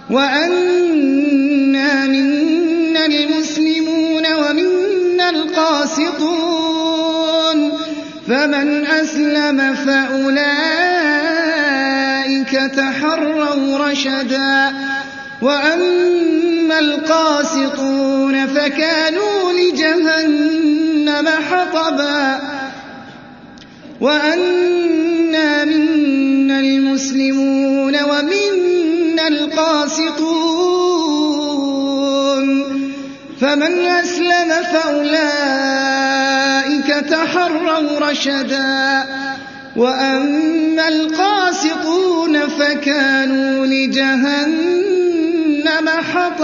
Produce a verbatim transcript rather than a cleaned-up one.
وَأَنَّا مِنَّا الْمُسْلِمُونَ وَمِنَّا الْقَاسِطُونَ فَمَنْ أَسْلَمَ فَأُولَٰئِكَ تَحَرَّوْا رَشَدًا وَأَمَّا الْقَاسِطُونَ فَكَانُوا لِجَهَنَّمَ حَطَبًا وَأَنَّا مِنَّا الْمُسْلِمُونَ وَمِنَّا الْقَاسِطُونَ فَمَنْ أَسْلَمَ فَأُولَٰئِكَ تَحَرَّوْا رَشَدًا وَأَمَّا الْقَاسِطُونَ فَكَانُوا لِجَهَنَّمَ حَطَبًا